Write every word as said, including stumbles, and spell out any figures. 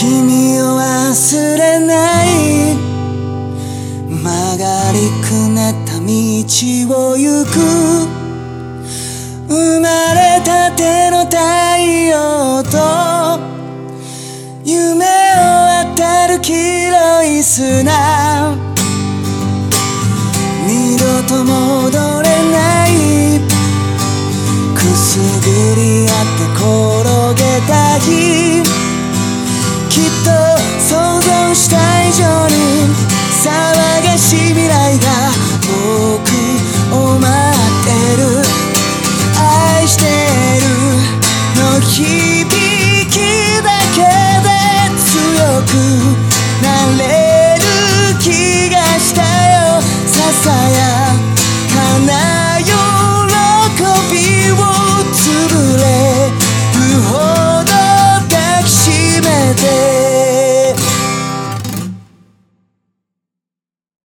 君を忘れない、曲がりくねった道を行く、生まれたての太陽と夢を当てる黄色い砂、二度と戻れない、くすぐり合って転げた日、きっと